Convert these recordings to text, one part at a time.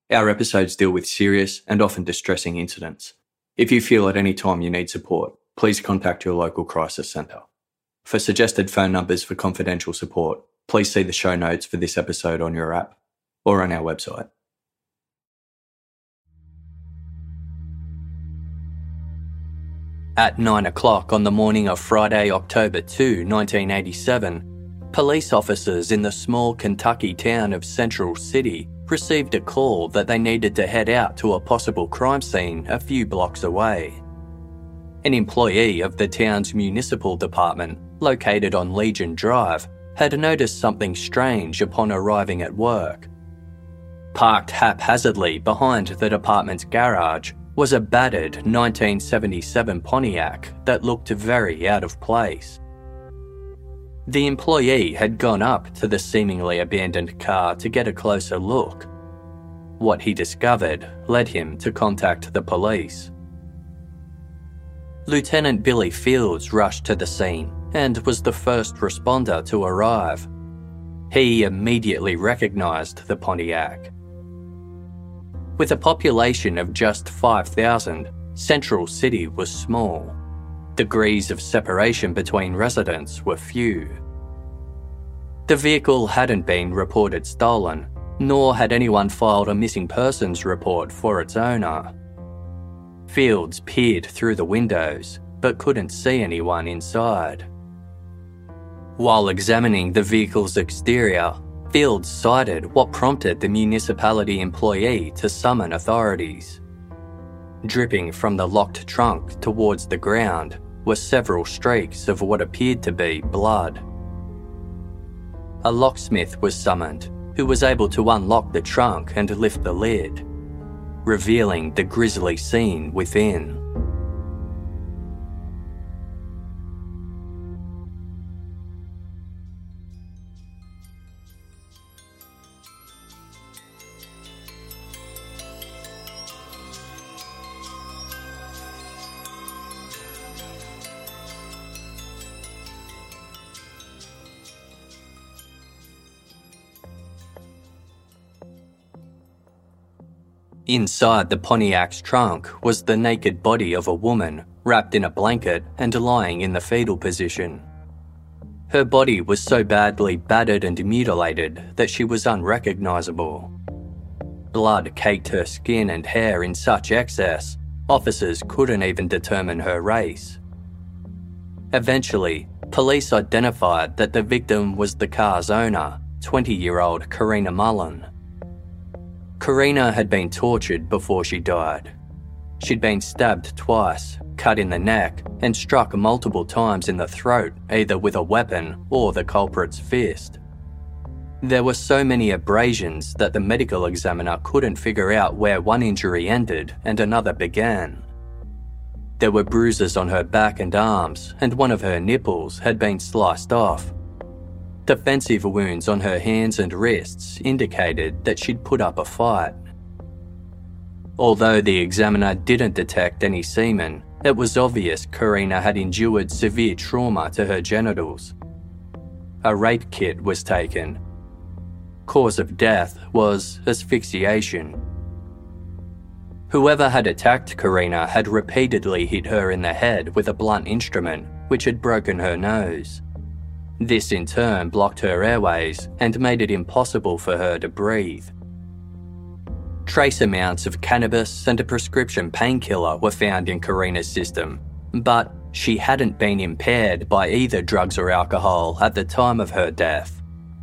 Our episodes deal with serious and often distressing incidents. If you feel at any time you need support, please contact your local crisis centre. For suggested phone numbers for confidential support, please see the show notes for this episode on your app or on our website. At 9 o'clock on the morning of Friday, October 2, 1987, police officers in the small Kentucky town of Central City received a call that they needed to head out to a possible crime scene a few blocks away. An employee of the town's municipal department, located on Legion Drive, had noticed something strange upon arriving at work. Parked haphazardly behind the department's garage was a battered 1977 Pontiac that looked very out of place. The employee had gone up to the seemingly abandoned car to get a closer look. What he discovered led him to contact the police. Lieutenant Billy Fields rushed to the scene and was the first responder to arrive. He immediately recognised the Pontiac. With a population of just 5,000, Central City was small. Degrees of separation between residents were few. The vehicle hadn't been reported stolen, nor had anyone filed a missing persons report for its owner. Fields peered through the windows, but couldn't see anyone inside. While examining the vehicle's exterior, Fields cited what prompted the municipality employee to summon authorities. Dripping from the locked trunk towards the ground were several streaks of what appeared to be blood. A locksmith was summoned, who was able to unlock the trunk and lift the lid, revealing the grisly scene within. Inside the Pontiac's trunk was the naked body of a woman wrapped in a blanket and lying in the fetal position. Her body was so badly battered and mutilated that she was unrecognisable. Blood caked her skin and hair in such excess, officers couldn't even determine her race. Eventually, police identified that the victim was the car's owner, 20-year-old Karina Mullen. Karina had been tortured before she died. She'd been stabbed twice, cut in the neck, and struck multiple times in the throat, either with a weapon or the culprit's fist. There were so many abrasions that the medical examiner couldn't figure out where one injury ended and another began. There were bruises on her back and arms, and one of her nipples had been sliced off. Defensive wounds on her hands and wrists indicated that she'd put up a fight. Although the examiner didn't detect any semen, it was obvious Karina had endured severe trauma to her genitals. A rape kit was taken. Cause of death was asphyxiation. Whoever had attacked Karina had repeatedly hit her in the head with a blunt instrument, which had broken her nose. This in turn blocked her airways and made it impossible for her to breathe. Trace amounts of cannabis and a prescription painkiller were found in Karina's system, but she hadn't been impaired by either drugs or alcohol at the time of her death.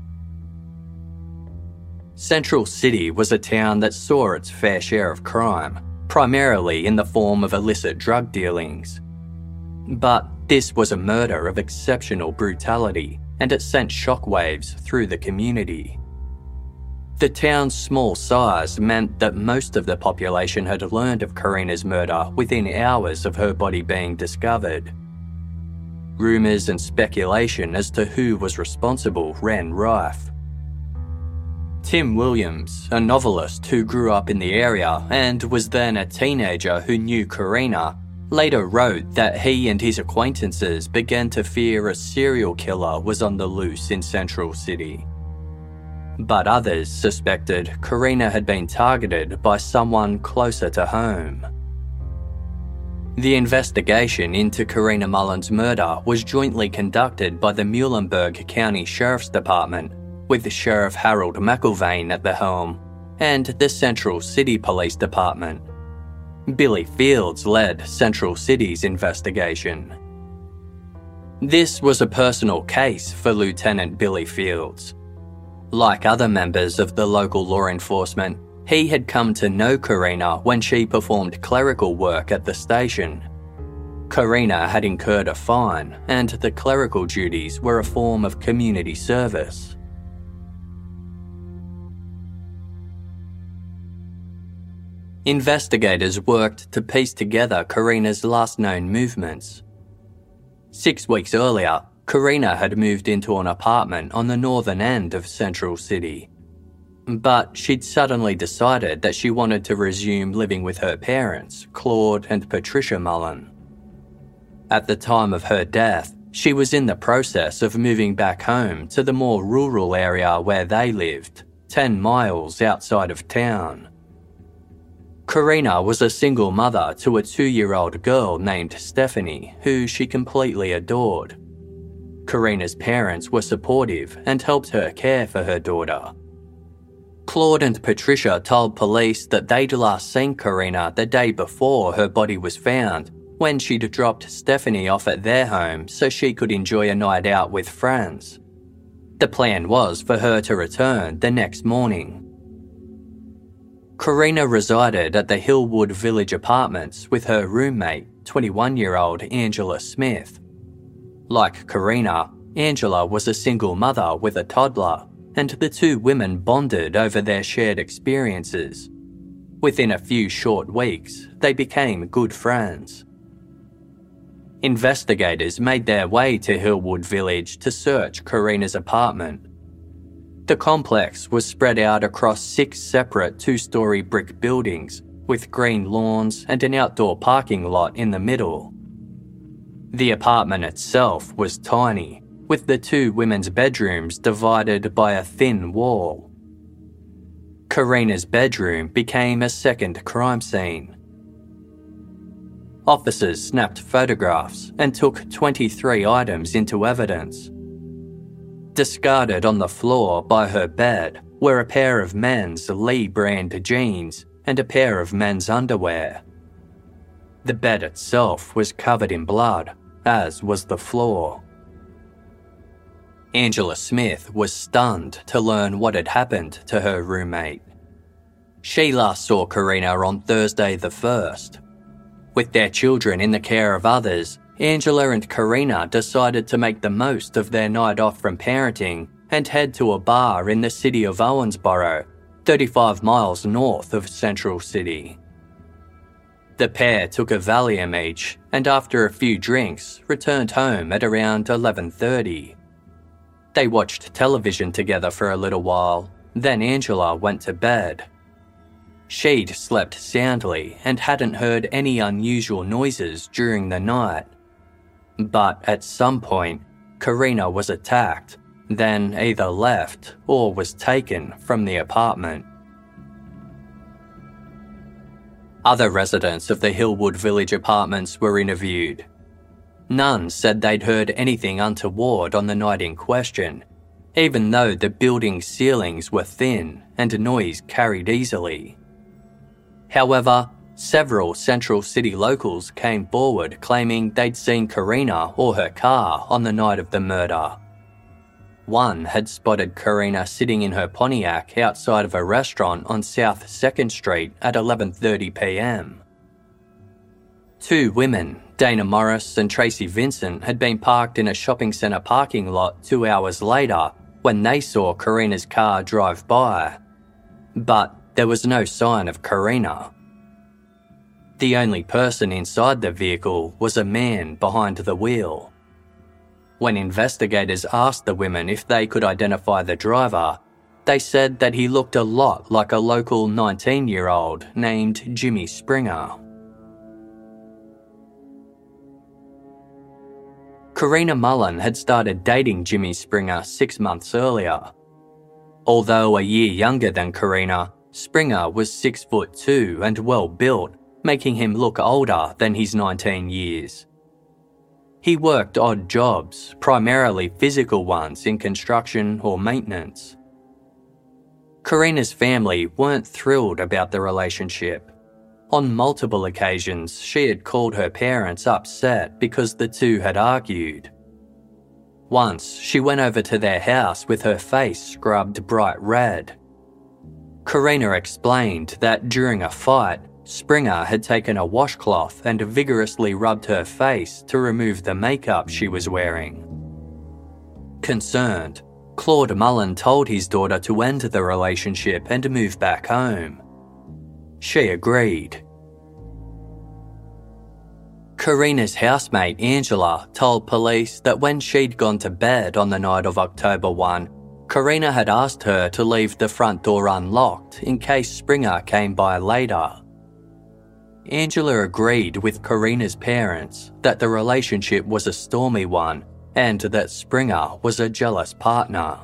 Central City was a town that saw its fair share of crime, primarily in the form of illicit drug dealings. But this was a murder of exceptional brutality, and it sent shockwaves through the community. The town's small size meant that most of the population had learned of Karina's murder within hours of her body being discovered. Rumours and speculation as to who was responsible ran rife. Tim Williams, a novelist who grew up in the area and was then a teenager who knew Karina, later wrote that he and his acquaintances began to fear a serial killer was on the loose in Central City. But others suspected Karina had been targeted by someone closer to home. The investigation into Karina Mullen's murder was jointly conducted by the Muhlenberg County Sheriff's Department, with Sheriff Harold McIlvaine at the helm, and the Central City Police Department. Billy Fields led Central City's investigation. This was a personal case for Lieutenant Billy Fields. Like other members of the local law enforcement, he had come to know Karina when she performed clerical work at the station. Karina had incurred a fine, and the clerical duties were a form of community service. Investigators worked to piece together Karina's last known movements. 6 weeks earlier, Karina had moved into an apartment on the northern end of Central City. But she'd suddenly decided that she wanted to resume living with her parents, Claude and Patricia Mullen. At the time of her death, she was in the process of moving back home to the more rural area where they lived, 10 miles outside of town. Karina was a single mother to a 2-year-old girl named Stephanie, who she completely adored. Karina's parents were supportive and helped her care for her daughter. Claude and Patricia told police that they'd last seen Karina the day before her body was found, when she'd dropped Stephanie off at their home so she could enjoy a night out with friends. The plan was for her to return the next morning. Karina resided at the Hillwood Village Apartments with her roommate, 21-year-old Angela Smith. Like Karina, Angela was a single mother with a toddler, and the two women bonded over their shared experiences. Within a few short weeks, they became good friends. Investigators made their way to Hillwood Village to search Karina's apartment. The complex was spread out across 6 separate 2-story brick buildings, with green lawns and an outdoor parking lot in the middle. The apartment itself was tiny, with the 2 women's bedrooms divided by a thin wall. Karina's bedroom became a second crime scene. Officers snapped photographs and took 23 items into evidence. Discarded on the floor by her bed were a pair of men's Lee brand jeans and a pair of men's underwear. The bed itself was covered in blood, as was the floor. Angela Smith was stunned to learn what had happened to her roommate. She last saw Karina on Thursday the 1st. With their children in the care of others, Angela and Karina decided to make the most of their night off from parenting and head to a bar in the city of Owensboro, 35 miles north of Central City. The pair took a Valium each and after a few drinks returned home at around 11:30. They watched television together for a little while, then Angela went to bed. She'd slept soundly and hadn't heard any unusual noises during the night. But at some point, Karina was attacked, then either left or was taken from the apartment. Other residents of the Hillwood Village Apartments were interviewed. None said they'd heard anything untoward on the night in question, even though the building's ceilings were thin and noise carried easily. However, several Central City locals came forward claiming they'd seen Karina or her car on the night of the murder. One had spotted Karina sitting in her Pontiac outside of a restaurant on South 2nd Street at 11:30 p.m. 2 women, Dana Morris and Tracy Vincent, had been parked in a shopping centre parking lot 2 hours later when they saw Karina's car drive by. But there was no sign of Karina. The only person inside the vehicle was a man behind the wheel. When investigators asked the women if they could identify the driver, they said that he looked a lot like a local 19-year-old named Jimmy Springer. Karina Mullen had started dating Jimmy Springer 6 months earlier. Although a year younger than Karina, Springer was 6'2" and well built, making him look older than his 19 years. He worked odd jobs, primarily physical ones in construction or maintenance. Karina's family weren't thrilled about the relationship. On multiple occasions, she had called her parents upset because the two had argued. Once, she went over to their house with her face scrubbed bright red. Karina explained that during a fight, Springer had taken a washcloth and vigorously rubbed her face to remove the makeup she was wearing. Concerned, Claude Mullen told his daughter to end the relationship and move back home. She agreed. Karina's housemate Angela told police that when she'd gone to bed on the night of October 1, Karina had asked her to leave the front door unlocked in case Springer came by later. Angela agreed with Karina's parents that the relationship was a stormy one and that Springer was a jealous partner.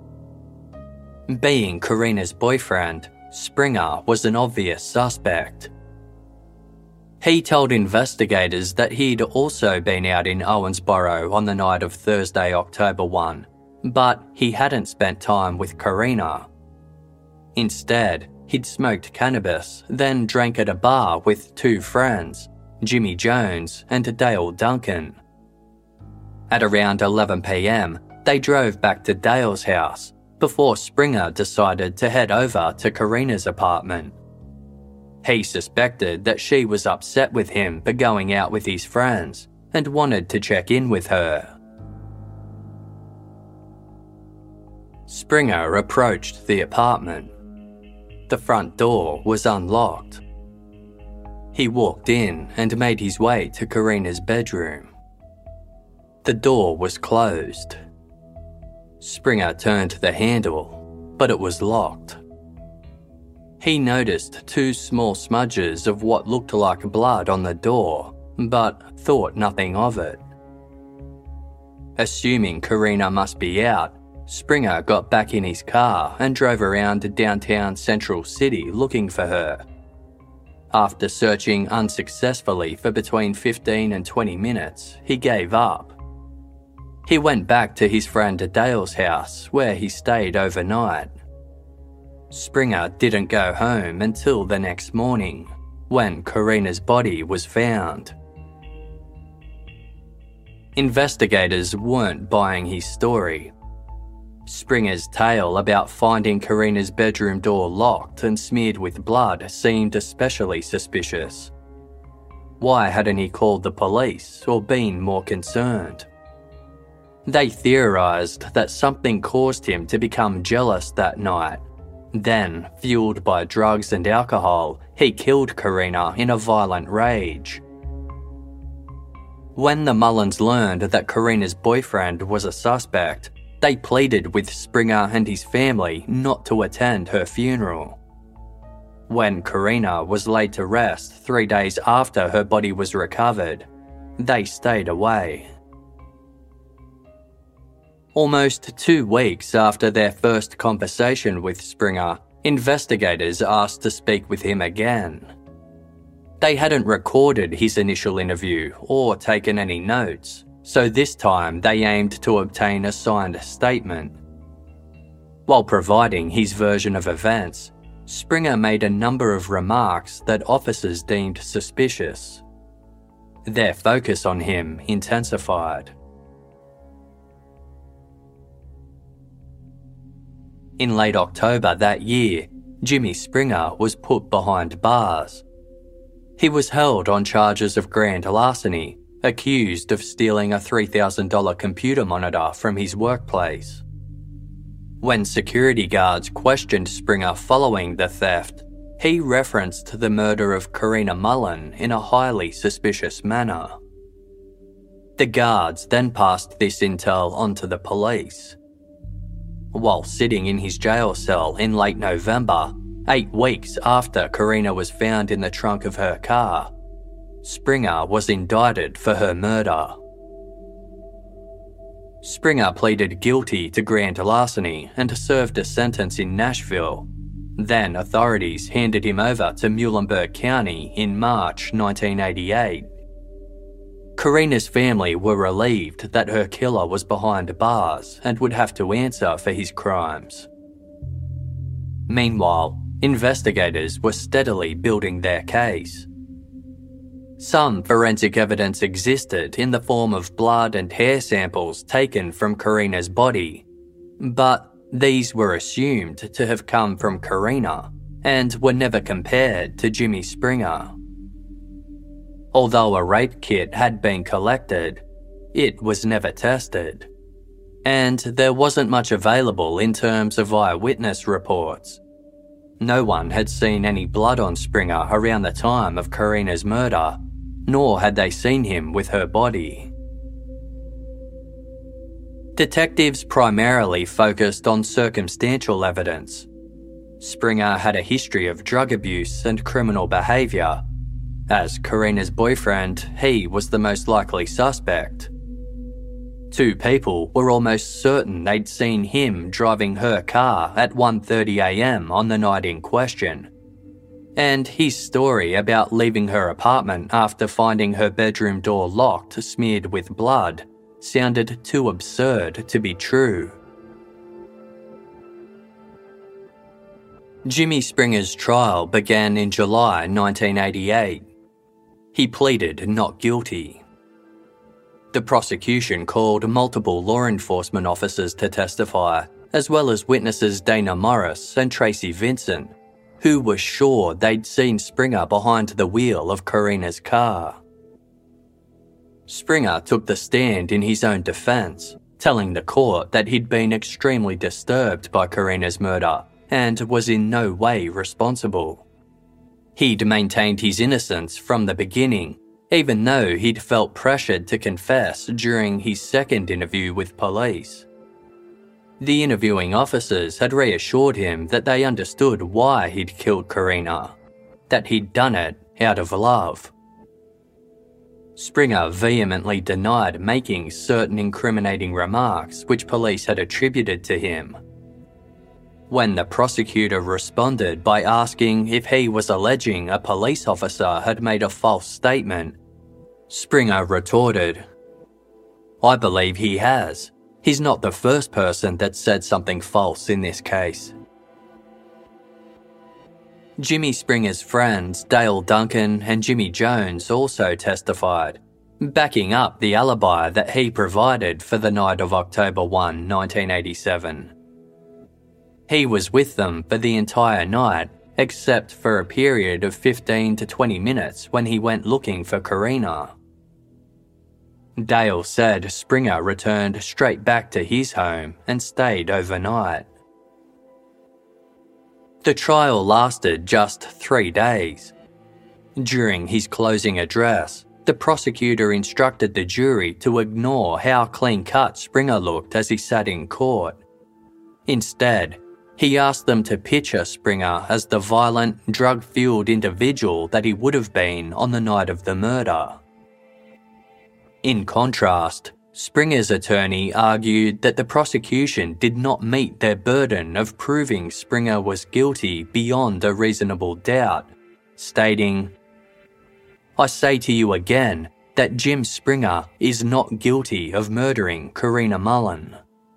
Being Karina's boyfriend, Springer was an obvious suspect. He told investigators that he'd also been out in Owensboro on the night of Thursday, October 1, but he hadn't spent time with Karina. Instead, he'd smoked cannabis, then drank at a bar with two friends, Jimmy Jones and Dale Duncan. At around 11 p.m, they drove back to Dale's house before Springer decided to head over to Karina's apartment. He suspected that she was upset with him for going out with his friends and wanted to check in with her. Springer approached the apartment. The front door was unlocked. He walked in and made his way to Karina's bedroom. The door was closed. Springer turned the handle, but it was locked. He noticed two small smudges of what looked like blood on the door, but thought nothing of it. Assuming Karina must be out, Springer got back in his car and drove around to downtown Central City looking for her. After searching unsuccessfully for between 15 and 20 minutes, he gave up. He went back to his friend Dale's house, where he stayed overnight. Springer didn't go home until the next morning, when Karina's body was found. Investigators weren't buying his story. Springer's tale about finding Karina's bedroom door locked and smeared with blood seemed especially suspicious. Why hadn't he called the police or been more concerned? They theorized that something caused him to become jealous that night. Then, fueled by drugs and alcohol, he killed Karina in a violent rage. When the Mullins learned that Karina's boyfriend was a suspect, they pleaded with Springer and his family not to attend her funeral. When Karina was laid to rest 3 days after her body was recovered, they stayed away. Almost 2 weeks after their first conversation with Springer, investigators asked to speak with him again. They hadn't recorded his initial interview or taken any notes, so this time they aimed to obtain a signed statement. While providing his version of events, Springer made a number of remarks that officers deemed suspicious. Their focus on him intensified. In late October that year, Jimmy Springer was put behind bars. He was held on charges of grand larceny, accused of stealing a $3,000 computer monitor from his workplace. When security guards questioned Springer following the theft, he referenced the murder of Karina Mullen in a highly suspicious manner. The guards then passed this intel on to the police. While sitting in his jail cell in late November, 8 weeks after Karina was found in the trunk of her car, Springer was indicted for her murder. Springer pleaded guilty to grand larceny and served a sentence in Nashville. Then authorities handed him over to Muhlenberg County in March 1988. Karina's family were relieved that her killer was behind bars and would have to answer for his crimes. Meanwhile, investigators were steadily building their case. Some forensic evidence existed in the form of blood and hair samples taken from Karina's body, but these were assumed to have come from Karina and were never compared to Jimmy Springer. Although a rape kit had been collected, it was never tested, and there wasn't much available in terms of eyewitness reports. No one had seen any blood on Springer around the time of Karina's murder, nor had they seen him with her body. Detectives primarily focused on circumstantial evidence. Springer had a history of drug abuse and criminal behaviour. As Karina's boyfriend, he was the most likely suspect. Two people were almost certain they'd seen him driving her car at 1:30 a.m. on the night in question. And his story about leaving her apartment after finding her bedroom door locked, smeared with blood, sounded too absurd to be true. Jimmy Springer's trial began in July 1988. He pleaded not guilty. The prosecution called multiple law enforcement officers to testify, as well as witnesses Dana Morris and Tracy Vincent, who were sure they'd seen Springer behind the wheel of Karina's car. Springer took the stand in his own defence, telling the court that he'd been extremely disturbed by Karina's murder and was in no way responsible. He'd maintained his innocence from the beginning, even though he'd felt pressured to confess during his second interview with police. The interviewing officers had reassured him that they understood why he'd killed Karina, that he'd done it out of love. Springer vehemently denied making certain incriminating remarks which police had attributed to him. When the prosecutor responded by asking if he was alleging a police officer had made a false statement, Springer retorted, "I believe he has. He's not the first person that said something false in this case." Jimmy Springer's friends Dale Duncan and Jimmy Jones also testified, backing up the alibi that he provided for the night of October 1, 1987. He was with them for the entire night, except for a period of 15 to 20 minutes when he went looking for Karina. Dale said Springer returned straight back to his home and stayed overnight. The trial lasted just 3 days. During his closing address, the prosecutor instructed the jury to ignore how clean-cut Springer looked as he sat in court. Instead, he asked them to picture Springer as the violent, drug-fueled individual that he would have been on the night of the murder. In contrast, Springer's attorney argued that the prosecution did not meet their burden of proving Springer was guilty beyond a reasonable doubt, stating, "I say to you again that Jim Springer is not guilty of murdering Karina Mullen."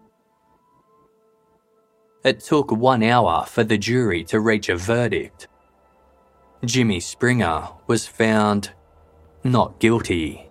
It took 1 hour for the jury to reach a verdict. Jimmy Springer was found not guilty.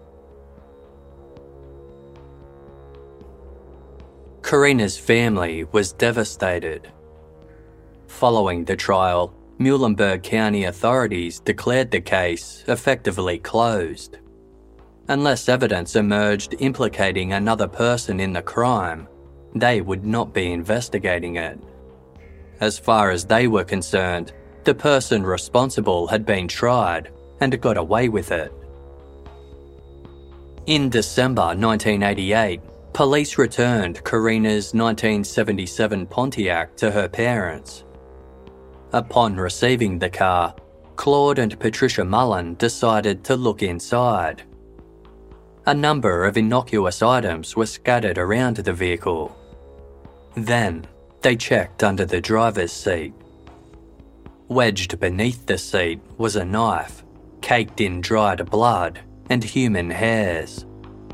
Karina's family was devastated. Following the trial, Muhlenberg County authorities declared the case effectively closed. Unless evidence emerged implicating another person in the crime, they would not be investigating it. As far as they were concerned, the person responsible had been tried and got away with it. In December 1988, police returned Karina's 1977 Pontiac to her parents. Upon receiving the car, Claude and Patricia Mullen decided to look inside. A number of innocuous items were scattered around the vehicle. Then, they checked under the driver's seat. Wedged beneath the seat was a knife, caked in dried blood and human hairs.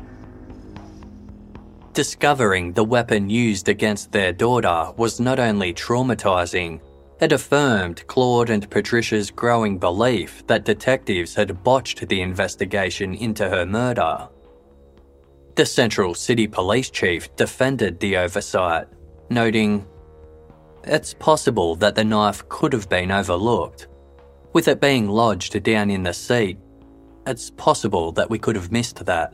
Discovering the weapon used against their daughter was not only traumatizing, it affirmed Claude and Patricia's growing belief that detectives had botched the investigation into her murder. The Central City Police Chief defended the oversight, noting, "It's possible that the knife could have been overlooked. With it being lodged down in the seat, it's possible that we could have missed that."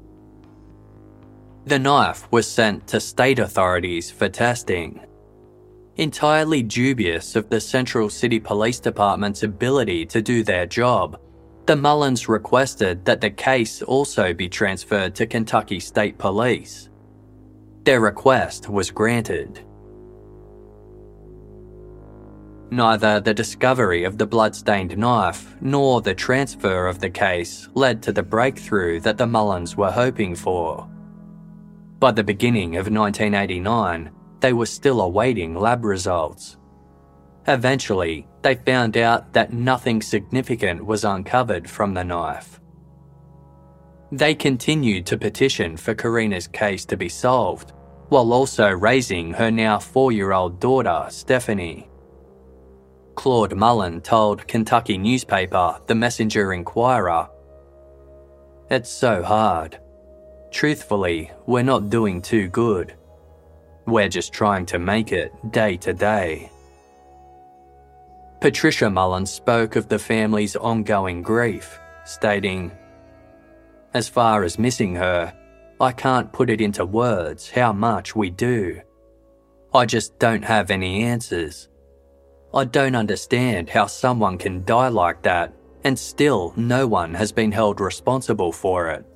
The knife was sent to state authorities for testing. Entirely dubious of the Central City Police Department's ability to do their job, the Mullins requested that the case also be transferred to Kentucky State Police. Their request was granted. Neither the discovery of the bloodstained knife nor the transfer of the case led to the breakthrough that the Mullins were hoping for. By the beginning of 1989, they were still awaiting lab results. Eventually, they found out that nothing significant was uncovered from the knife. They continued to petition for Karina's case to be solved, while also raising her now 4-year-old daughter, Stephanie. Claude Mullen told Kentucky newspaper The Messenger-Inquirer, "It's so hard. Truthfully, we're not doing too good. We're just trying to make it day to day." Patricia Mullen spoke of the family's ongoing grief, stating, "As far as missing her, I can't put it into words how much we do. I just don't have any answers. I don't understand how someone can die like that and still no one has been held responsible for it."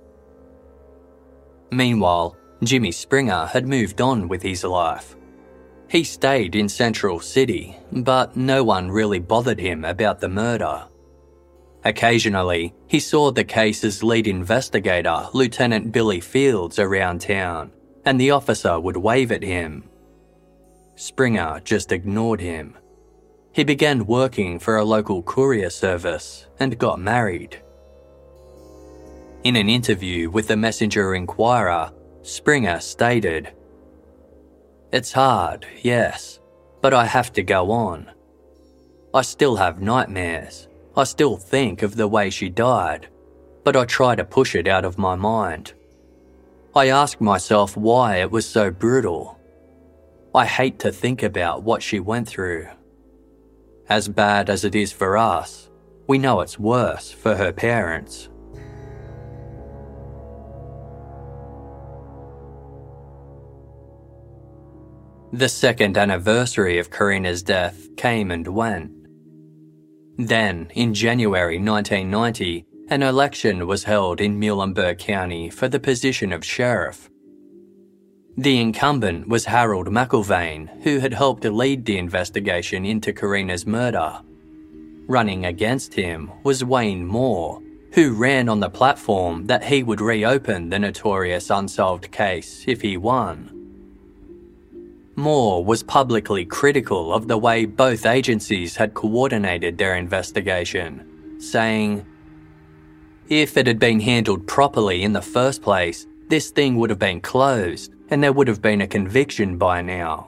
Meanwhile, Jimmy Springer had moved on with his life. He stayed in Central City, but no one really bothered him about the murder. Occasionally, he saw the case's lead investigator, Lieutenant Billy Fields, around town, and the officer would wave at him. Springer just ignored him. He began working for a local courier service and got married. In an interview with the Messenger-Inquirer, Springer stated, "It's hard, yes, but I have to go on. I still have nightmares. I still think of the way she died, but I try to push it out of my mind. I ask myself why it was so brutal. I hate to think about what she went through. As bad as it is for us, we know it's worse for her parents." The second anniversary of Karina's death came and went. Then, in January 1990, an election was held in Muhlenberg County for the position of sheriff. The incumbent was Harold McIlvaine, who had helped lead the investigation into Karina's murder. Running against him was Wayne Moore, who ran on the platform that he would reopen the notorious unsolved case if he won. Moore was publicly critical of the way both agencies had coordinated their investigation, saying, "If it had been handled properly in the first place, this thing would have been closed and there would have been a conviction by now."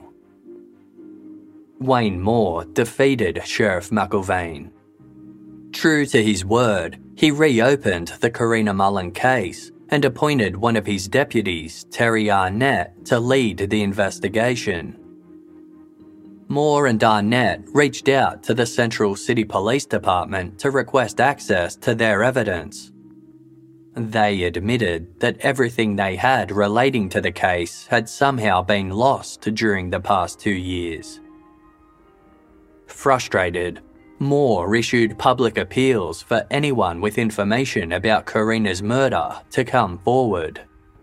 Wayne Moore defeated Sheriff McIlvaine. True to his word, he reopened the Karina Mullen case and appointed one of his deputies, Terry Arnett, to lead the investigation. Moore and Arnett reached out to the Central City Police Department to request access to their evidence. They admitted that everything they had relating to the case had somehow been lost during the past 2 years. Frustrated, Moore issued public appeals for anyone with information about Karina's murder to come forward.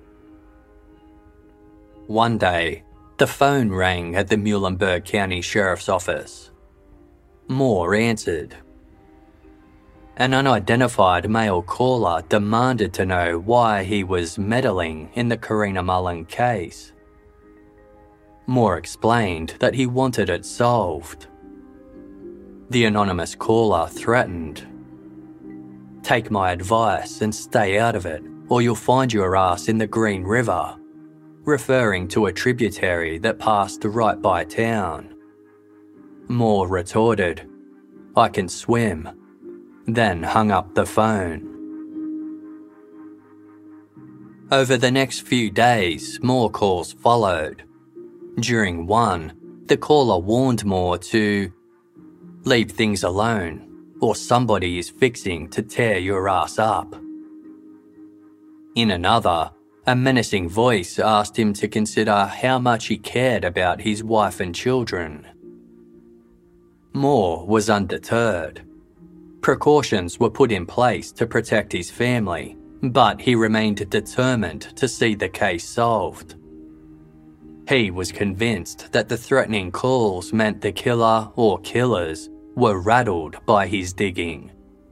One day, the phone rang at the Muhlenberg County Sheriff's Office. Moore answered. An unidentified male caller demanded to know why he was meddling in the Karina Mullen case. Moore explained that he wanted it solved. The anonymous caller threatened, "Take my advice and stay out of it, or you'll find your ass in the Green River," referring to a tributary that passed right by town. Moore retorted, "I can swim," then hung up the phone. Over the next few days, more calls followed. During one, the caller warned Moore to leave things alone, or somebody is fixing to tear your ass up. In another, a menacing voice asked him to consider how much he cared about his wife and children. Moore was undeterred. Precautions were put in place to protect his family, but he remained determined to see the case solved. He was convinced that the threatening calls meant the killer or killers were rattled by his digging.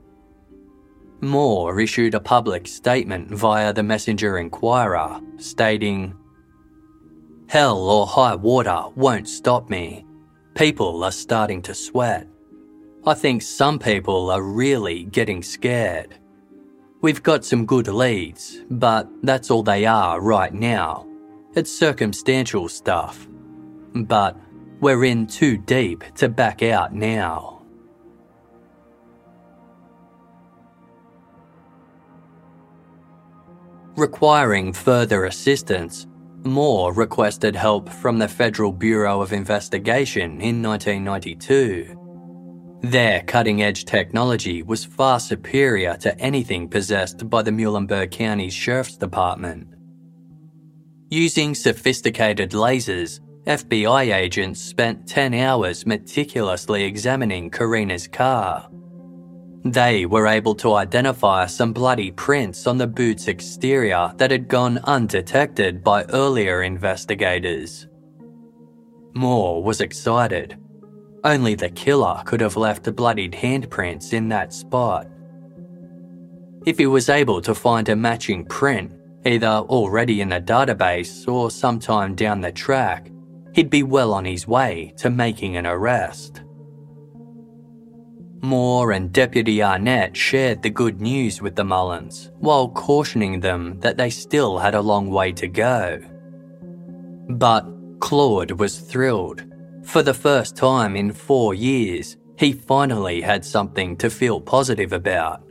Moore issued a public statement via the Messenger Inquirer, stating, "Hell or high water won't stop me. People are starting to sweat. I think some people are really getting scared. We've got some good leads, but that's all they are right now. It's circumstantial stuff. But we're in too deep to back out now." Requiring further assistance, Moore requested help from the Federal Bureau of Investigation in 1992. Their cutting-edge technology was far superior to anything possessed by the Muhlenberg County Sheriff's Department. Using sophisticated lasers, FBI agents spent 10 hours meticulously examining Karina's car. They were able to identify some bloody prints on the boot's exterior that had gone undetected by earlier investigators. Moore was excited. Only the killer could have left bloodied handprints in that spot. If he was able to find a matching print, either already in a database or sometime down the track, he'd be well on his way to making an arrest. Moore and Deputy Arnett shared the good news with the Mullens, while cautioning them that they still had a long way to go. But Claude was thrilled. For the first time in 4 years, he finally had something to feel positive about.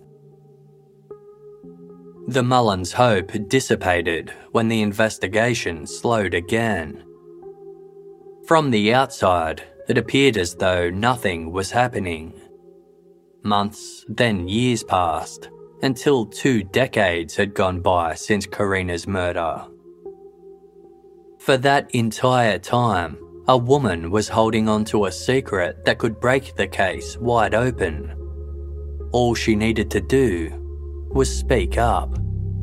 The Mullens' hope dissipated when the investigation slowed again. From the outside, it appeared as though nothing was happening. Months, then years passed, until 2 decades had gone by since Karina's murder. For that entire time, a woman was holding on to a secret that could break the case wide open. All she needed to do was speak up.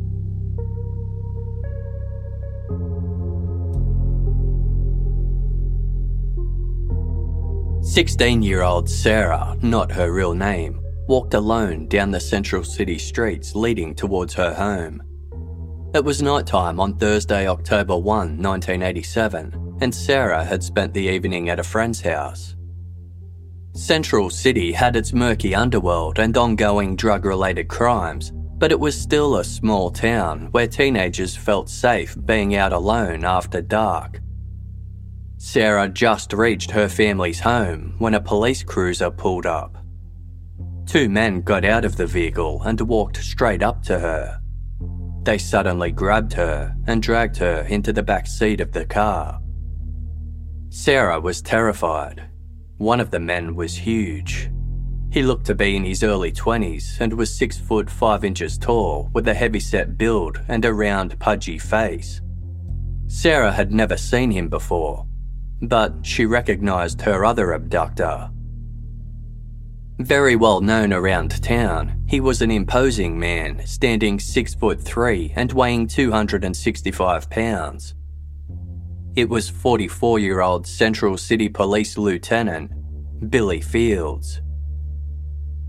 "16-year-old Sarah, not her real name, walked alone down the central city streets leading towards her home. It was nighttime on Thursday, October 1, 1987, and Sarah had spent the evening at a friend's house. Central City had its murky underworld and ongoing drug-related crimes, but it was still a small town where teenagers felt safe being out alone after dark. Sarah just reached her family's home when a police cruiser pulled up. 2 men got out of the vehicle and walked straight up to her. They suddenly grabbed her and dragged her into the back seat of the car. Sarah was terrified. One of the men was huge. He looked to be in his early 20s and was 6 foot 5 inches tall with a heavy-set build and a round, pudgy face. Sarah had never seen him before, but she recognised her other abductor. Very well known around town, he was an imposing man, standing 6 foot 3 and weighing 265 pounds. It was 44-year-old Central City Police Lieutenant Billy Fields.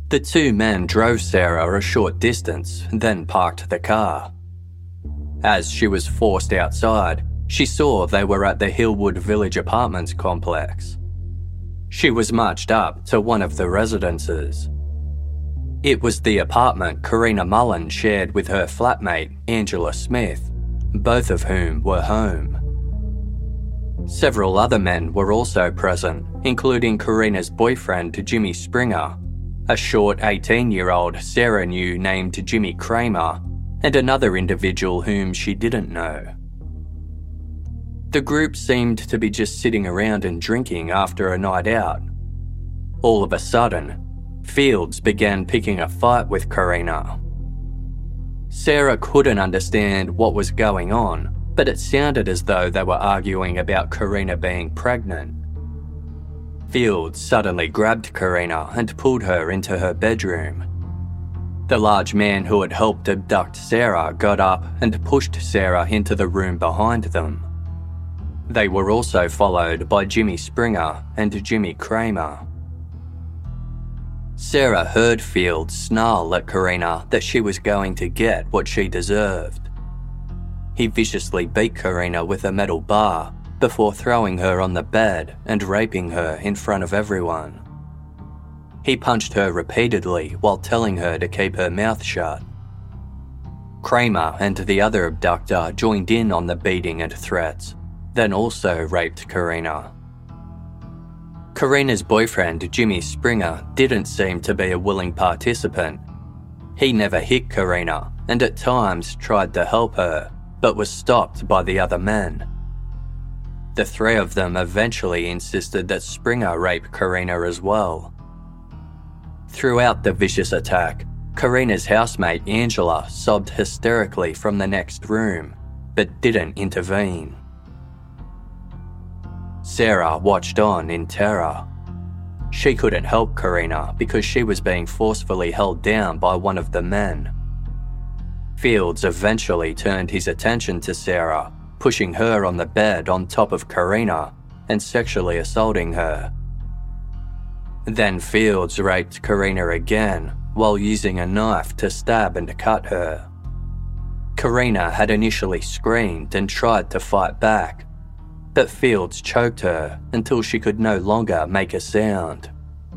The two men drove Sarah a short distance, then parked the car. As she was forced outside, she saw they were at the Hillwood Village Apartments complex. She was marched up to one of the residences. It was the apartment Karina Mullen shared with her flatmate, Angela Smith, both of whom were home. Several other men were also present, including Karina's boyfriend, Jimmy Springer, a short 18-year-old Sarah knew named Jimmy Kramer, and another individual whom she didn't know. The group seemed to be just sitting around and drinking after a night out. All of a sudden, Fields began picking a fight with Karina. Sarah couldn't understand what was going on, but it sounded as though they were arguing about Karina being pregnant. Fields suddenly grabbed Karina and pulled her into her bedroom. The large man who had helped abduct Sarah got up and pushed Sarah into the room behind them. They were also followed by Jimmy Springer and Jimmy Kramer. Sarah heard Fields snarl at Karina that she was going to get what she deserved. He viciously beat Karina with a metal bar before throwing her on the bed and raping her in front of everyone. He punched her repeatedly while telling her to keep her mouth shut. Kramer and the other abductor joined in on the beating and threats, then also raped Karina. Karina's boyfriend, Jimmy Springer, didn't seem to be a willing participant. He never hit Karina and at times tried to help her, but was stopped by the other men. The three of them eventually insisted that Springer rape Karina as well. Throughout the vicious attack, Karina's housemate Angela sobbed hysterically from the next room, but didn't intervene. Sarah watched on in terror. She couldn't help Karina because she was being forcefully held down by one of the men. Fields eventually turned his attention to Sarah, pushing her on the bed on top of Karina and sexually assaulting her. Then Fields raped Karina again while using a knife to stab and cut her. Karina had initially screamed and tried to fight back, but Fields choked her until she could no longer make a sound.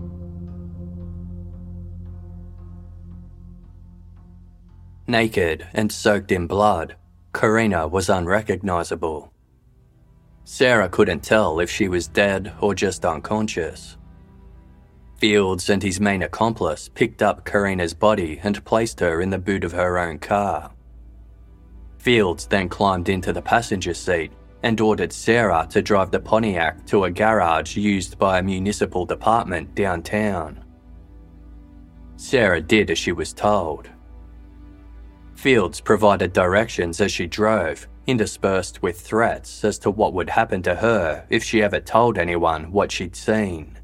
Naked and soaked in blood, Karina was unrecognizable. Sarah couldn't tell if she was dead or just unconscious. Fields and his main accomplice picked up Karina's body and placed her in the boot of her own car. Fields then climbed into the passenger seat and ordered Sarah to drive the Pontiac to a garage used by a municipal department downtown. Sarah did as she was told. Fields provided directions as she drove, interspersed with threats as to what would happen to her if she ever told anyone what she'd seen.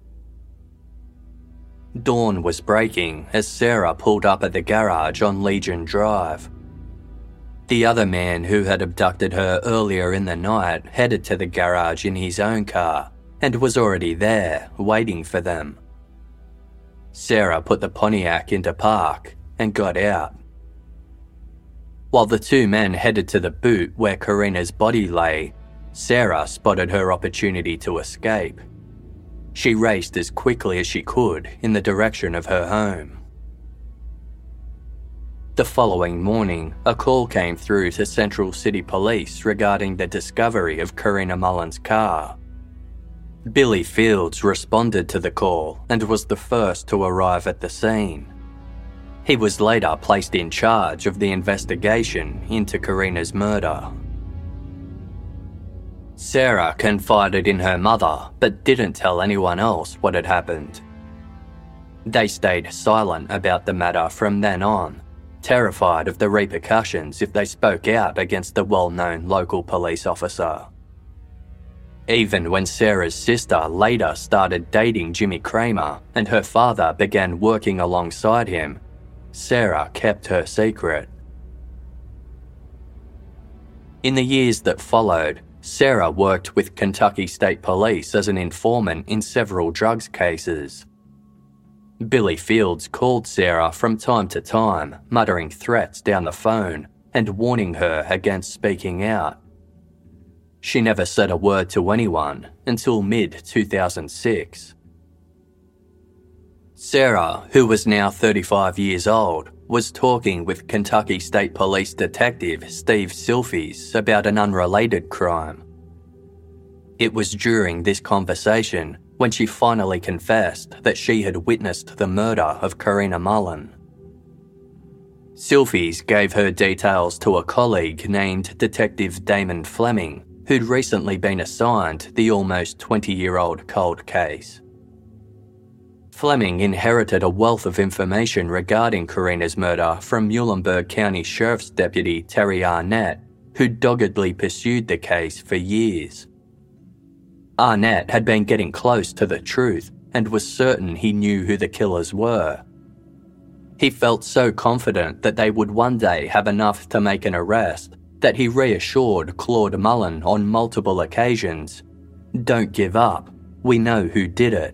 Dawn was breaking as Sarah pulled up at the garage on Legion Drive. The other man who had abducted her earlier in the night headed to the garage in his own car and was already there, waiting for them. Sarah put the Pontiac into park and got out. While the two men headed to the boot where Karina's body lay, Sarah spotted her opportunity to escape. She raced as quickly as she could in the direction of her home. The following morning, a call came through to Central City Police regarding the discovery of Karina Mullen's car. Billy Fields responded to the call and was the first to arrive at the scene. He was later placed in charge of the investigation into Karina's murder. Sarah confided in her mother but didn't tell anyone else what had happened. They stayed silent about the matter from then on, terrified of the repercussions if they spoke out against the well-known local police officer. Even when Sarah's sister later started dating Jimmy Kramer and her father began working alongside him, Sarah kept her secret. In the years that followed, Sarah worked with Kentucky State Police as an informant in several drugs cases. Billy Fields called Sarah from time to time, muttering threats down the phone and warning her against speaking out. She never said a word to anyone until mid-2006. Sarah, who was now 35 years old, was talking with Kentucky State Police Detective Steve Silfies about an unrelated crime. It was during this conversation when she finally confessed that she had witnessed the murder of Karina Mullen. Silfies gave her details to a colleague named Detective Damon Fleming, who'd recently been assigned the almost 20-year-old cold case. Fleming inherited a wealth of information regarding Karina's murder from Muhlenberg County Sheriff's Deputy Terry Arnett, who doggedly pursued the case for years. Arnett had been getting close to the truth and was certain he knew who the killers were. He felt so confident that they would one day have enough to make an arrest that he reassured Claude Mullen on multiple occasions, "Don't give up, we know who did it."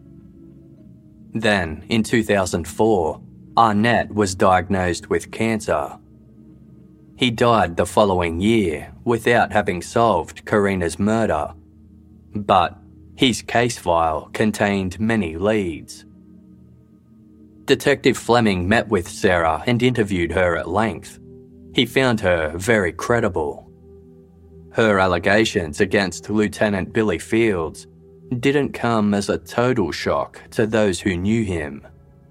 Then, in 2004, Arnett was diagnosed with cancer. He died the following year without having solved Karina's murder. But his case file contained many leads. Detective Fleming met with Sarah and interviewed her at length. He found her very credible. Her allegations against Lieutenant Billy Fields didn't come as a total shock to those who knew him.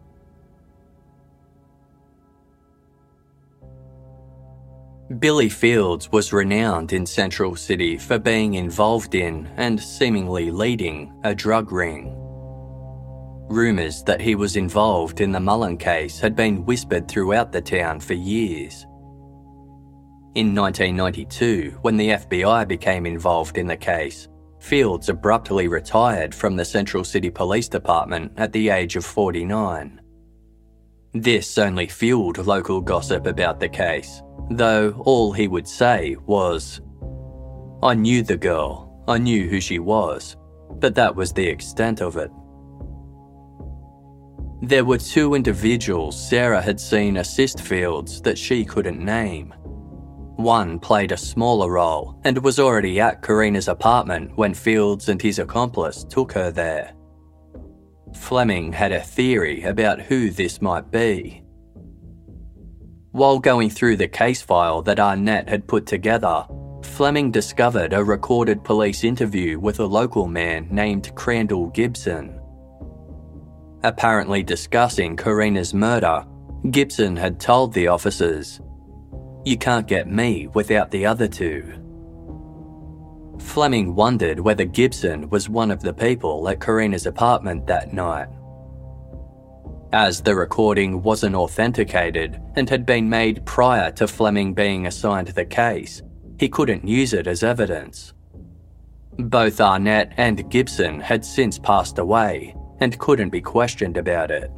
Billy Fields was renowned in Central City for being involved in and seemingly leading a drug ring. Rumours that he was involved in the Mullen case had been whispered throughout the town for years. In 1992, when the FBI became involved in the case, Fields abruptly retired from the Central City Police Department at the age of 49. This only fueled local gossip about the case, though all he would say was, "I knew the girl, I knew who she was, but that was the extent of it." There were two individuals Sarah had seen assist Fields that she couldn't name. One played a smaller role and was already at Karina's apartment when Fields and his accomplice took her there. Fleming had a theory about who this might be. While going through the case file that Arnett had put together, Fleming discovered a recorded police interview with a local man named Crandall Gibson. Apparently discussing Karina's murder, Gibson had told the officers, "You can't get me without the other two." Fleming wondered whether Gibson was one of the people at Karina's apartment that night. As the recording wasn't authenticated and had been made prior to Fleming being assigned the case, he couldn't use it as evidence. Both Arnett and Gibson had since passed away and couldn't be questioned about it.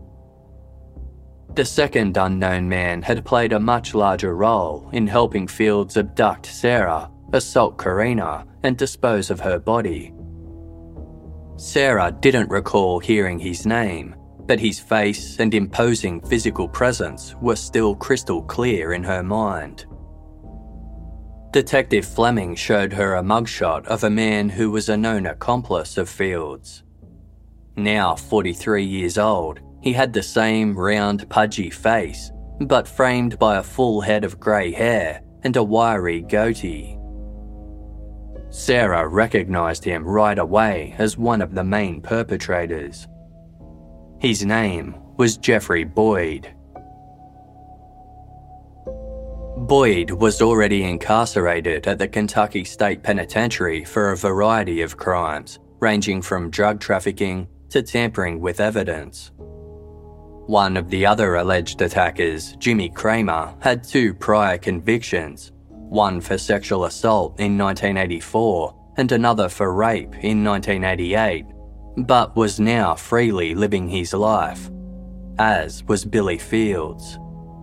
The second unknown man had played a much larger role in helping Fields abduct Sarah, assault Karina, and dispose of her body. Sarah didn't recall hearing his name, but his face and imposing physical presence were still crystal clear in her mind. Detective Fleming showed her a mugshot of a man who was a known accomplice of Fields. Now 43 years old, he had the same round, pudgy face, but framed by a full head of grey hair and a wiry goatee. Sarah recognised him right away as one of the main perpetrators. His name was Jeffrey Boyd. Boyd was already incarcerated at the Kentucky State Penitentiary for a variety of crimes, ranging from drug trafficking to tampering with evidence. One of the other alleged attackers, Jimmy Kramer, had 2 prior convictions, one for sexual assault in 1984 and another for rape in 1988, but was now freely living his life, as was Billy Fields.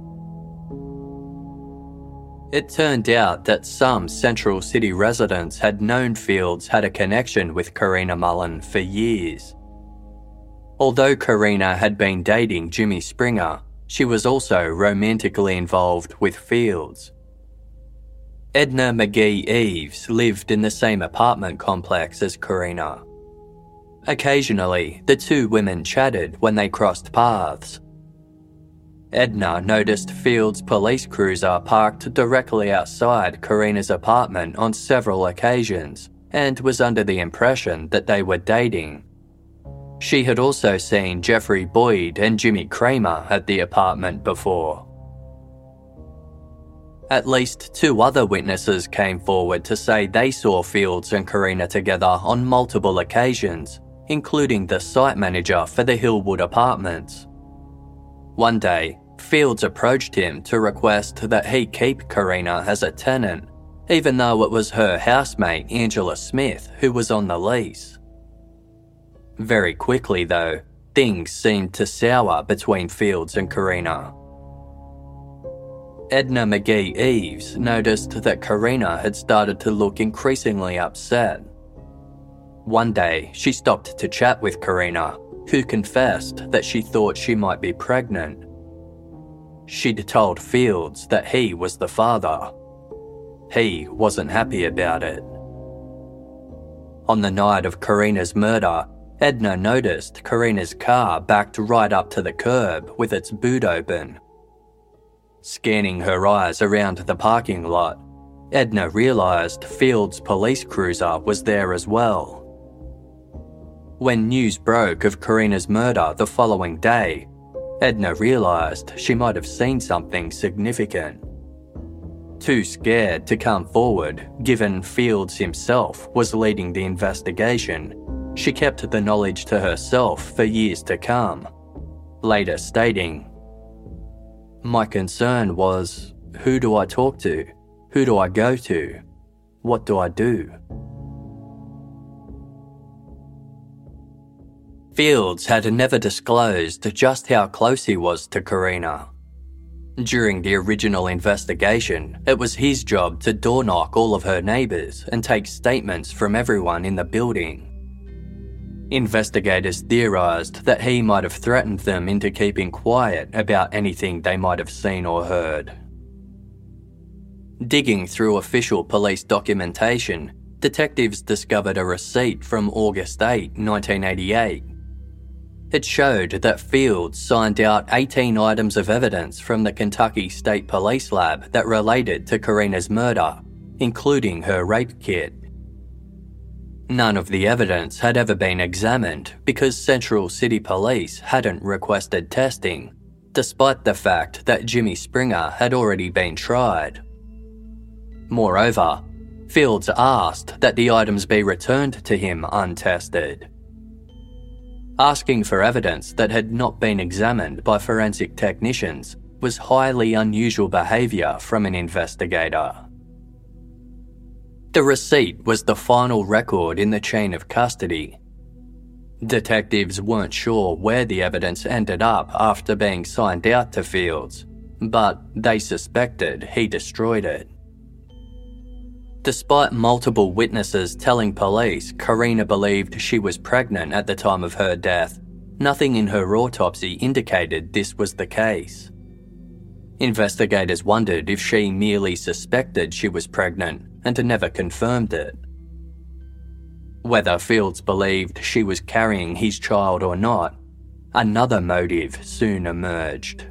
It turned out that some Central City residents had known Fields had a connection with Karina Mullen for years. Although Karina had been dating Jimmy Springer, she was also romantically involved with Fields. Edna McGee Eves lived in the same apartment complex as Karina. Occasionally, the two women chatted when they crossed paths. Edna noticed Fields' police cruiser parked directly outside Karina's apartment on several occasions and was under the impression that they were dating. She had also seen Jeffrey Boyd and Jimmy Kramer at the apartment before. At least two other witnesses came forward to say they saw Fields and Karina together on multiple occasions, including the site manager for the Hillwood Apartments. One day, Fields approached him to request that he keep Karina as a tenant, even though it was her housemate Angela Smith who was on the lease. Very quickly, though, things seemed to sour between Fields and Karina. Edna McGee Eves noticed that Karina had started to look increasingly upset. One day, she stopped to chat with Karina, who confessed that she thought she might be pregnant. She'd told Fields that he was the father. He wasn't happy about it. On the night of Karina's murder, Edna noticed Karina's car backed right up to the curb with its boot open. Scanning her eyes around the parking lot, Edna realised Fields' police cruiser was there as well. When news broke of Karina's murder the following day, Edna realised she might have seen something significant. Too scared to come forward, given Fields himself was leading the investigation, she kept the knowledge to herself for years to come, later stating, "My concern was, who do I talk to? Who do I go to? What do I do?" Fields had never disclosed just how close he was to Karina. During the original investigation, it was his job to door-knock all of her neighbours and take statements from everyone in the building. Investigators theorised that he might have threatened them into keeping quiet about anything they might have seen or heard. Digging through official police documentation, detectives discovered a receipt from August 8, 1988. It showed that Fields signed out 18 items of evidence from the Kentucky State Police Lab that related to Karina's murder, including her rape kit. None of the evidence had ever been examined because Central City Police hadn't requested testing, despite the fact that Jimmy Springer had already been tried. Moreover, Fields asked that the items be returned to him untested. Asking for evidence that had not been examined by forensic technicians was highly unusual behaviour from an investigator. The receipt was the final record in the chain of custody. Detectives weren't sure where the evidence ended up after being signed out to Fields, but they suspected he destroyed it. Despite multiple witnesses telling police Karina believed she was pregnant at the time of her death, nothing in her autopsy indicated this was the case. Investigators wondered if she merely suspected she was pregnant and never confirmed it. Whether Fields believed she was carrying his child or not, another motive soon emerged.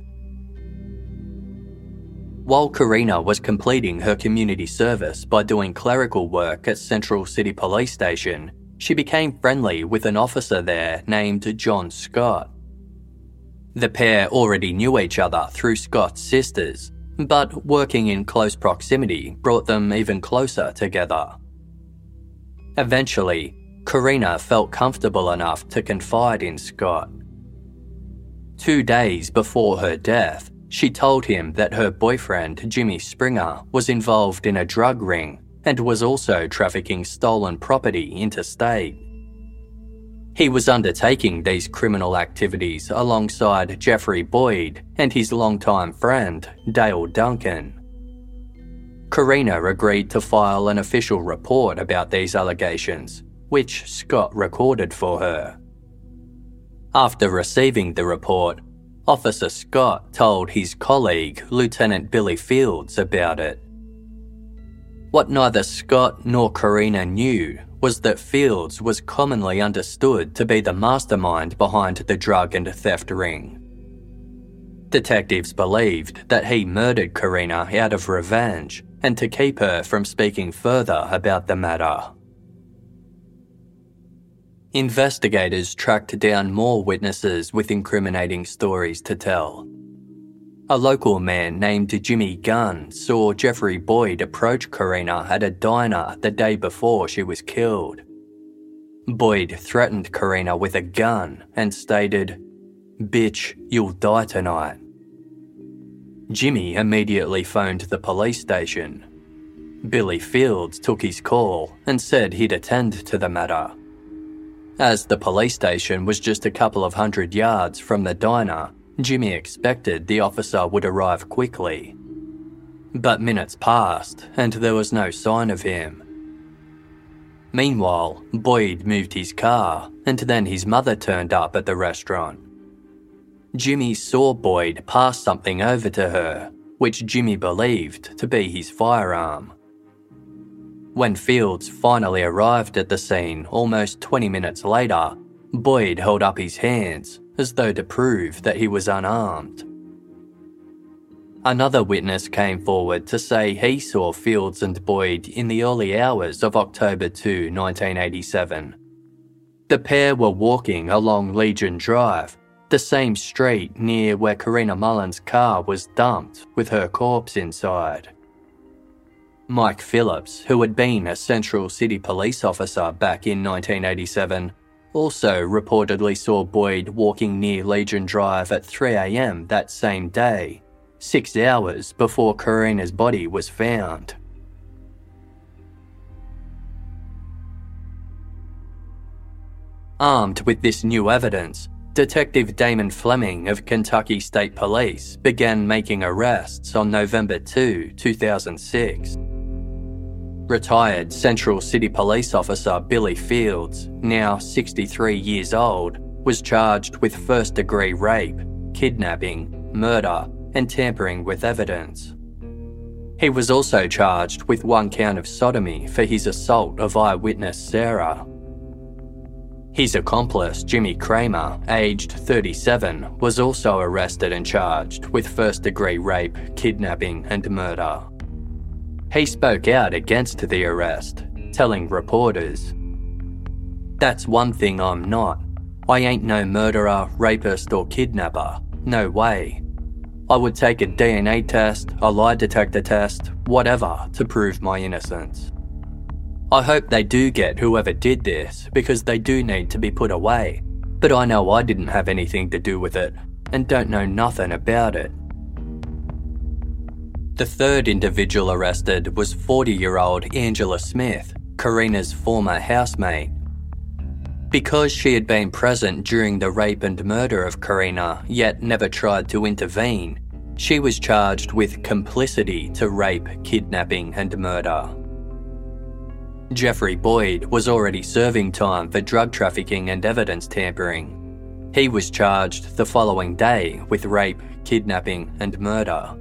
While Karina was completing her community service by doing clerical work at Central City Police Station, she became friendly with an officer there named John Scott. The pair already knew each other through Scott's sisters, but working in close proximity brought them even closer together. Eventually, Karina felt comfortable enough to confide in Scott. 2 days before her death, she told him that her boyfriend, Jimmy Springer, was involved in a drug ring and was also trafficking stolen property interstate. He was undertaking these criminal activities alongside Jeffrey Boyd and his longtime friend, Dale Duncan. Karina agreed to file an official report about these allegations, which Scott recorded for her. After receiving the report, Officer Scott told his colleague, Lieutenant Billy Fields, about it. What neither Scott nor Karina knew was that Fields was commonly understood to be the mastermind behind the drug and theft ring. Detectives believed that he murdered Karina out of revenge and to keep her from speaking further about the matter. Investigators tracked down more witnesses with incriminating stories to tell. A local man named Jimmy Gunn saw Jeffrey Boyd approach Karina at a diner the day before she was killed. Boyd threatened Karina with a gun and stated, "Bitch, you'll die tonight." Jimmy immediately phoned the police station. Billy Fields took his call and said he'd attend to the matter. As the police station was just a couple of 100 yards from the diner, Jimmy expected the officer would arrive quickly. But minutes passed and there was no sign of him. Meanwhile, Boyd moved his car and then his mother turned up at the restaurant. Jimmy saw Boyd pass something over to her, which Jimmy believed to be his firearm. When Fields finally arrived at the scene almost 20 minutes later, Boyd held up his hands as though to prove that he was unarmed. Another witness came forward to say he saw Fields and Boyd in the early hours of October 2, 1987. The pair were walking along Legion Drive, the same street near where Karina Mullen's car was dumped with her corpse inside. Mike Phillips, who had been a Central City police officer back in 1987, also reportedly saw Boyd walking near Legion Drive at 3 a.m. that same day, 6 hours before Karina's body was found. Armed with this new evidence, Detective Damon Fleming of Kentucky State Police began making arrests on November 2, 2006. Retired Central City Police Officer Billy Fields, now 63 years old, was charged with first-degree rape, kidnapping, murder, and tampering with evidence. He was also charged with 1 count of sodomy for his assault of eyewitness Sarah. His accomplice, Jimmy Kramer, aged 37, was also arrested and charged with first-degree rape, kidnapping, and murder. He spoke out against the arrest, telling reporters, "That's one thing I'm not. I ain't no murderer, rapist, or kidnapper. No way. I would take a DNA test, a lie detector test, whatever, to prove my innocence. I hope they do get whoever did this because they do need to be put away, but I know I didn't have anything to do with it and don't know nothing about it." The third individual arrested was 40-year-old Angela Smith, Karina's former housemate. Because she had been present during the rape and murder of Karina yet never tried to intervene, she was charged with complicity to rape, kidnapping, and murder. Jeffrey Boyd was already serving time for drug trafficking and evidence tampering. He was charged the following day with rape, kidnapping, and murder.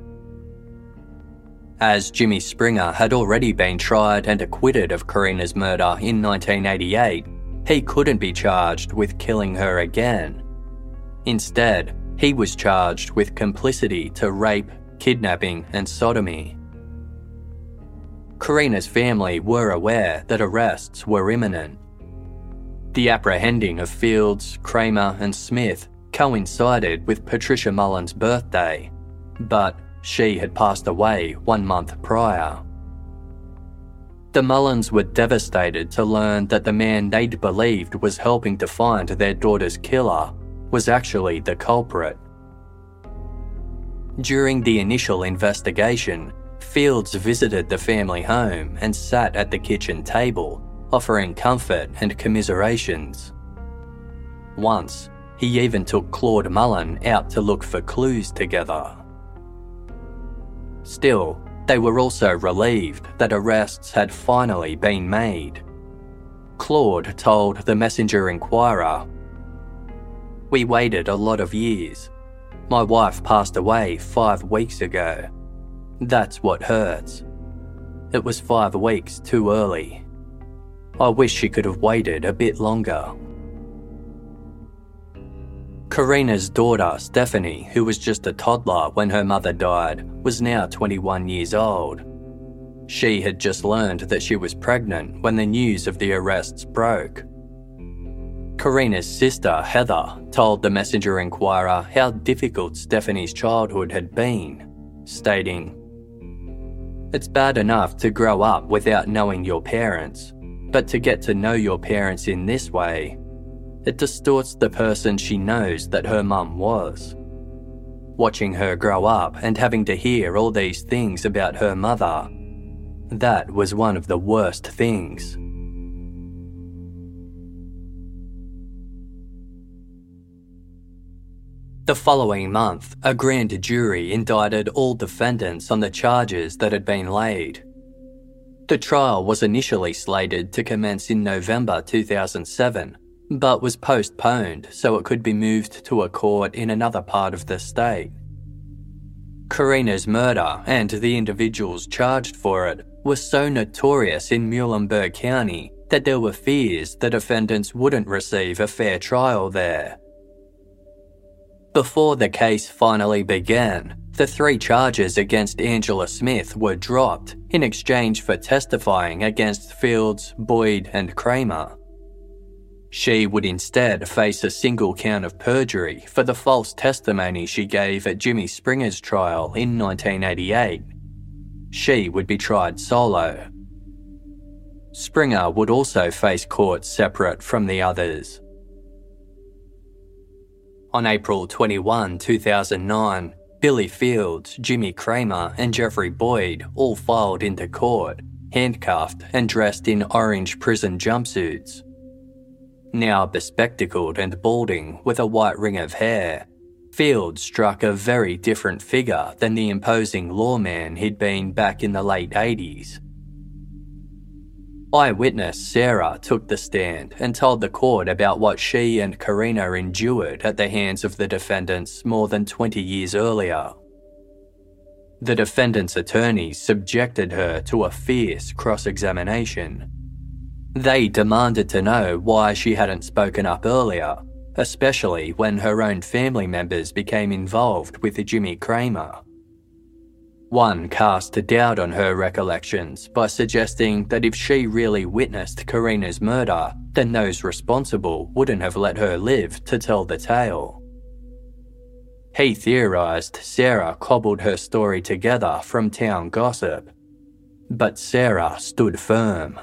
As Jimmy Springer had already been tried and acquitted of Karina's murder in 1988, he couldn't be charged with killing her again. Instead, he was charged with complicity to rape, kidnapping, and sodomy. Karina's family were aware that arrests were imminent. The apprehending of Fields, Kramer, and Smith coincided with Patricia Mullen's birthday, but she had passed away 1 month prior. The Mullens were devastated to learn that the man they'd believed was helping to find their daughter's killer was actually the culprit. During the initial investigation, Fields visited the family home and sat at the kitchen table, offering comfort and commiserations. Once, he even took Claude Mullen out to look for clues together. Still, they were also relieved that arrests had finally been made. Claude told the Messenger Inquirer, We waited a lot of years. My wife passed away 5 weeks ago. That's what hurts. It was 5 weeks too early. I wish she could have waited a bit longer. Karina's daughter, Stephanie, who was just a toddler when her mother died, was now 21 years old. She had just learned that she was pregnant when the news of the arrests broke. Karina's sister, Heather, told the Messenger Inquirer how difficult Stephanie's childhood had been, stating, "It's bad enough to grow up without knowing your parents, but to get to know your parents in this way, it distorts the person she knows that her mum was. Watching her grow up and having to hear all these things about her mother, that was one of the worst things." The following month, a grand jury indicted all defendants on the charges that had been laid. The trial was initially slated to commence in November 2007, but was postponed so it could be moved to a court in another part of the state. Karina's murder and the individuals charged for it were so notorious in Muhlenberg County that there were fears the defendants wouldn't receive a fair trial there. Before the case finally began, the 3 charges against Angela Smith were dropped in exchange for testifying against Fields, Boyd and Kramer. She would instead face a single count of perjury for the false testimony she gave at Jimmy Springer's trial in 1988. She would be tried solo. Springer would also face court separate from the others. On April 21, 2009, Billy Fields, Jimmy Kramer and Jeffrey Boyd all filed into court, handcuffed and dressed in orange prison jumpsuits. Now bespectacled and balding with a white ring of hair, Fields struck a very different figure than the imposing lawman he'd been back in the late 80s. Eyewitness Sarah took the stand and told the court about what she and Karina endured at the hands of the defendants more than 20 years earlier. The defendant's attorneys subjected her to a fierce cross-examination. They demanded to know why she hadn't spoken up earlier, especially when her own family members became involved with Jimmy Kramer. One cast doubt on her recollections by suggesting that if she really witnessed Karina's murder, then those responsible wouldn't have let her live to tell the tale. He theorised Sarah cobbled her story together from town gossip, but Sarah stood firm.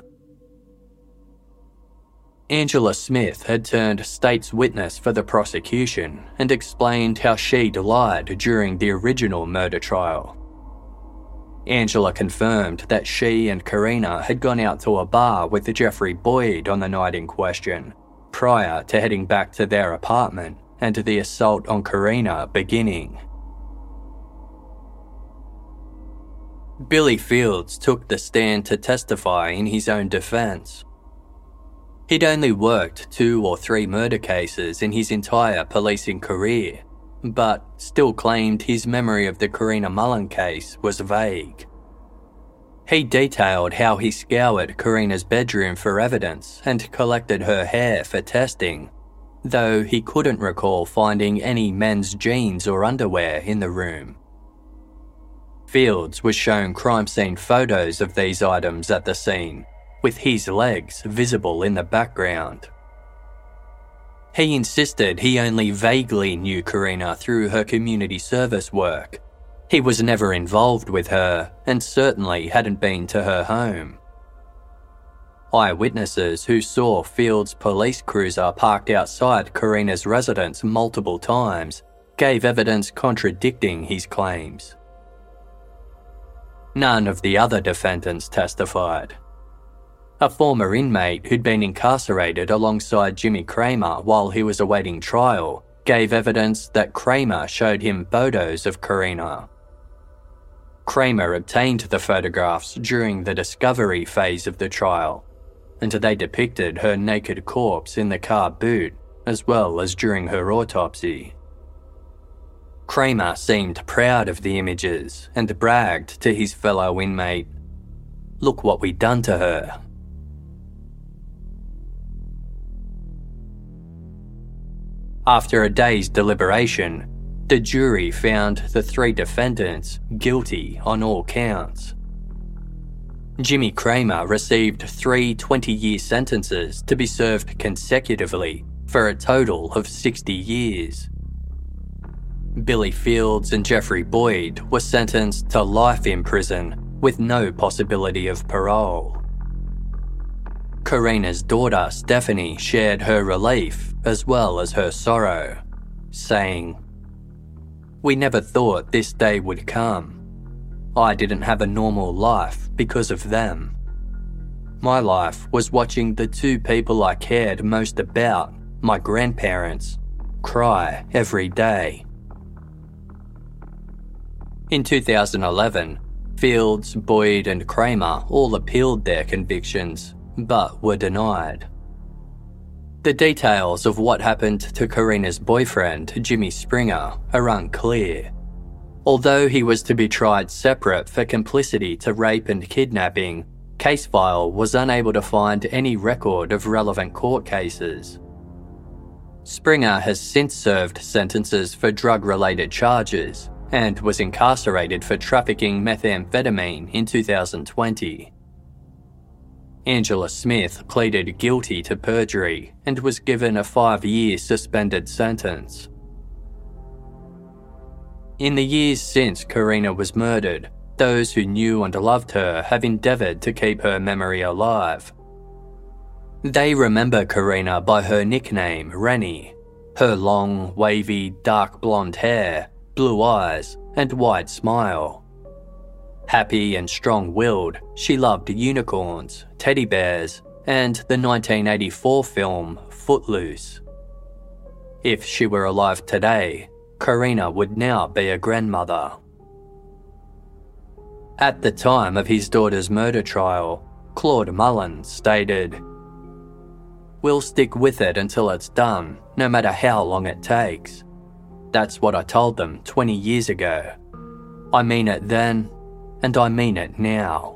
Angela Smith had turned state's witness for the prosecution and explained how she'd lied during the original murder trial. Angela confirmed that she and Karina had gone out to a bar with Jeffrey Boyd on the night in question, prior to heading back to their apartment and the assault on Karina beginning. Billy Fields took the stand to testify in his own defence. He'd only worked 2 or 3 murder cases in his entire policing career, but still claimed his memory of the Karina Mullen case was vague. He detailed how he scoured Karina's bedroom for evidence and collected her hair for testing, though he couldn't recall finding any men's jeans or underwear in the room. Fields was shown crime scene photos of these items at the scene, with his legs visible in the background. He insisted he only vaguely knew Karina through her community service work. He was never involved with her and certainly hadn't been to her home. Eyewitnesses who saw Fields' police cruiser parked outside Karina's residence multiple times gave evidence contradicting his claims. None of the other defendants testified. A former inmate who'd been incarcerated alongside Jimmy Kramer while he was awaiting trial gave evidence that Kramer showed him photos of Karina. Kramer obtained the photographs during the discovery phase of the trial, and they depicted her naked corpse in the car boot, as well as during her autopsy. Kramer seemed proud of the images and bragged to his fellow inmate, "Look what we done to her." After a day's deliberation, the jury found the 3 defendants guilty on all counts. Jimmy Kramer received 3 20-year sentences to be served consecutively for a total of 60 years. Billy Fields and Jeffrey Boyd were sentenced to life in prison with no possibility of parole. Karina's daughter Stephanie shared her relief as well as her sorrow, saying, "We never thought this day would come. I didn't have a normal life because of them. My life was watching the 2 people I cared most about, my grandparents, cry every day." In 2011, Fields, Boyd and Kramer all appealed their convictions, but were denied. The details of what happened to Karina's boyfriend, Jimmy Springer, are unclear. Although he was to be tried separate for complicity to rape and kidnapping, Casefile was unable to find any record of relevant court cases. Springer has since served sentences for drug-related charges and was incarcerated for trafficking methamphetamine in 2020. Angela Smith pleaded guilty to perjury and was given a 5-year suspended sentence. In the years since Karina was murdered, those who knew and loved her have endeavoured to keep her memory alive. They remember Karina by her nickname, Rennie, her long, wavy, dark blonde hair, blue eyes, and wide smile. Happy and strong-willed, she loved unicorns, teddy bears, and the 1984 film Footloose. If she were alive today, Karina would now be a grandmother. At the time of his daughter's murder trial, Claude Mullen stated, "We'll stick with it until it's done, no matter how long it takes. That's what I told them 20 years ago. I mean it then, and I mean it now."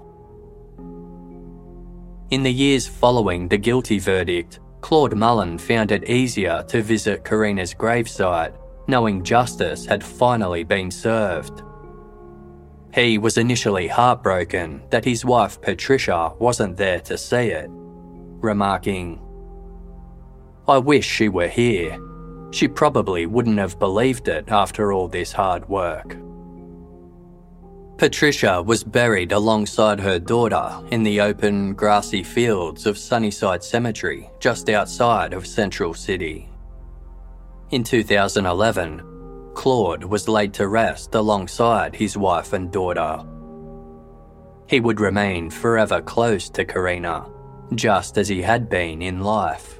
In the years following the guilty verdict, Claude Mullen found it easier to visit Karina's gravesite, knowing justice had finally been served. He was initially heartbroken that his wife Patricia wasn't there to see it, remarking, "I wish she were here. She probably wouldn't have believed it after all this hard work." Patricia was buried alongside her daughter in the open, grassy fields of Sunnyside Cemetery just outside of Central City. In 2011, Claude was laid to rest alongside his wife and daughter. He would remain forever close to Karina, just as he had been in life.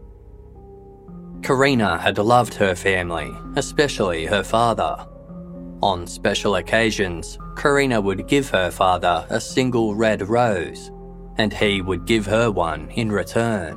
Karina had loved her family, especially her father. On special occasions, Karina would give her father a single red rose, and he would give her one in return.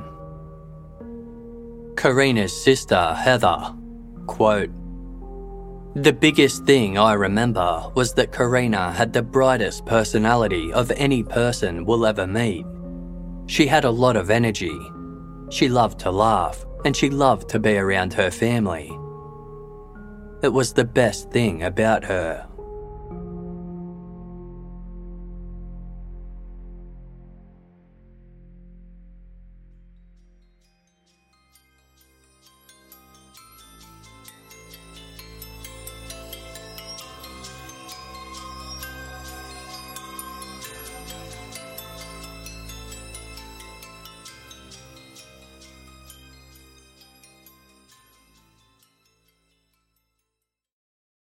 Karina's sister, Heather, quote, "The biggest thing I remember was that Karina had the brightest personality of any person we'll ever meet. She had a lot of energy. She loved to laugh, and she loved to be around her family. It was the best thing about her."